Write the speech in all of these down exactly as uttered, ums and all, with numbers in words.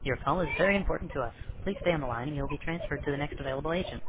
Your call is very important to us. Please stay on the line and you'll be transferred to the next available agent.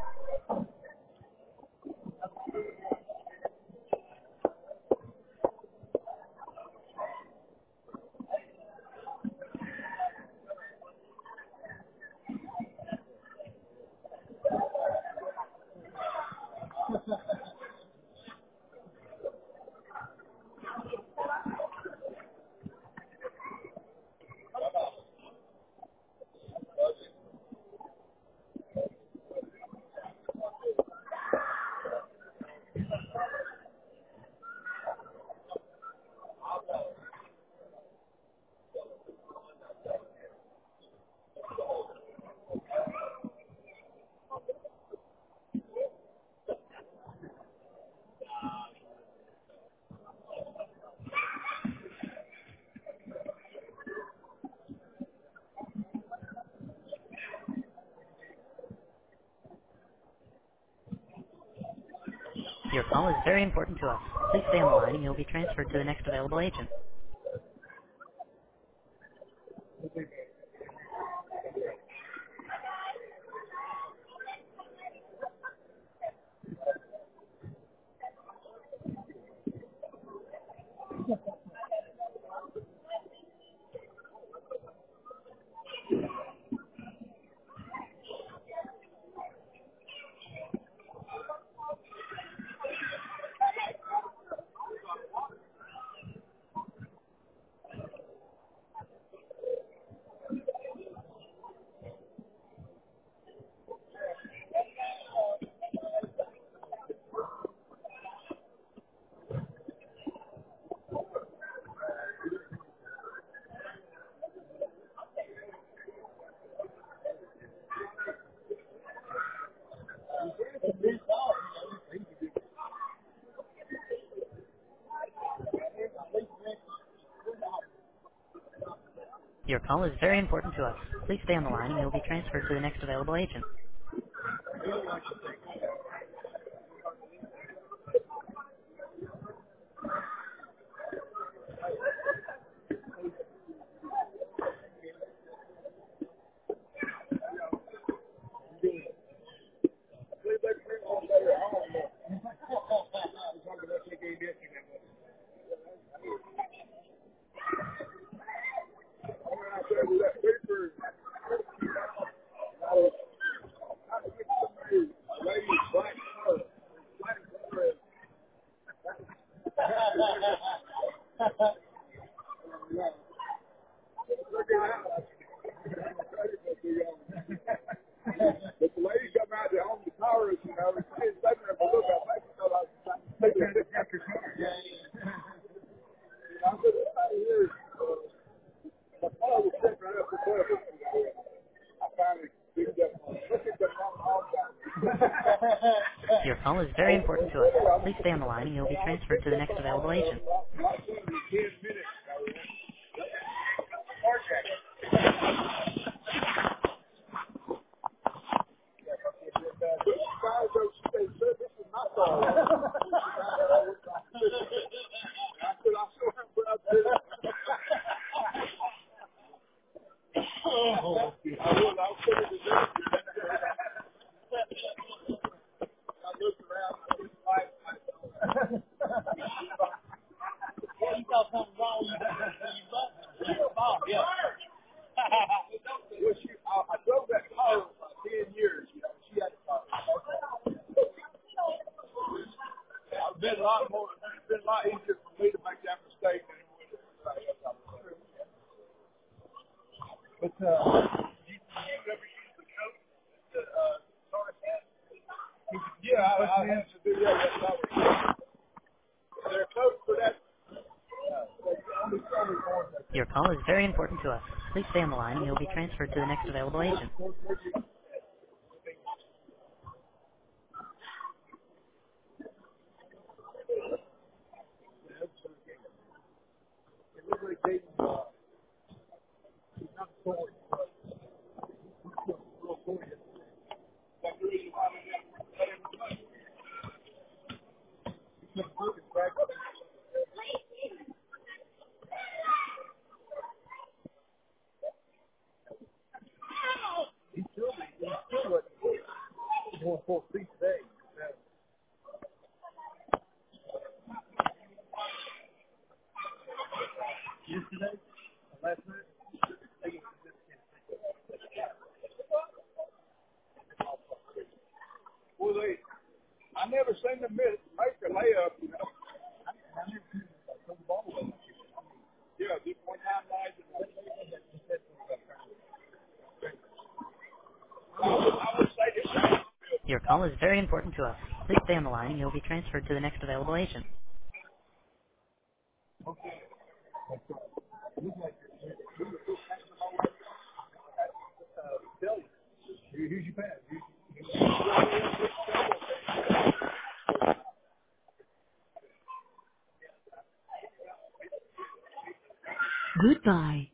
Your call is very important to us. Please stay on the line and you'll be transferred to the next available agent. Your call is very important to us. Please stay on the line and you'll be transferred to the next available agent. But the lady come out there on the towers, you know, and she's letting her look at me because I was taking it after car. Yeah, yeah. I said, out of here, uh, my car was sitting right up the curb. I finally picked up, picked up on all time. Your call is very important to us. Please stay on the line and you'll be transferred to the next available agent. ten minutes. This is my car. I said, I saw him put up there. I was, I was sitting in the I looked around, I didn't like myself. Yeah, you saw something wrong with you. You Bob, yeah. Well, she, I, I drove that car for about ten years, you know. She had a car. It's been a lot more, it's been a lot easier for me to make that mistake than it would have been. But, uh, you, you ever use the coat? The, uh, sort of hat? Yeah, I, I have to do that. That's how we're doing. Is there a code for that? Only, only one. Your call is very important to us. Please stay on the line and you'll be transferred to the next available agent. It looks like they, uh, it's not forward. Real forward. That's the reason why we have to let him play. He's gonna work his back up. full speed today. Yeah. Yesterday, last night. Well, they, I never seen them miss, make a layup, you know. I never seen them throw the ball away. Yeah, just one time night. I would say this. Your call is very important to us. Please stay on the line and you'll be transferred to the next available agent. Here's your pass. Goodbye.